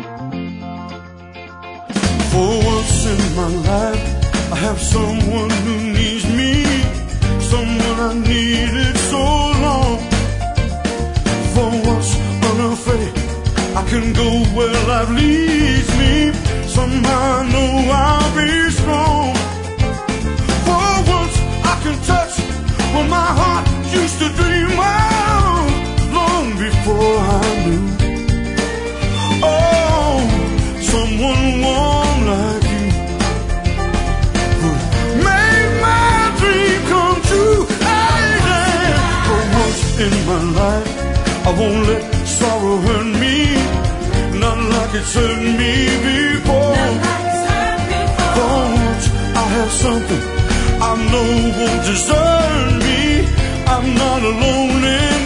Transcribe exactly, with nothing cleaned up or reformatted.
For once in my life, I have someone who needs me, someone I needed so long. For once unafraid, I can go where life leads me. Somehow I know I'll be strong. For once I can touch what my heart used to dream of long before I knew. Oh, someone warm like you would make my dream come true. Hey, yeah. For once in my life, I won't let sorrow hurt me, not like it's hurt me before. For once I have something I know won't desert me. I'm not alone in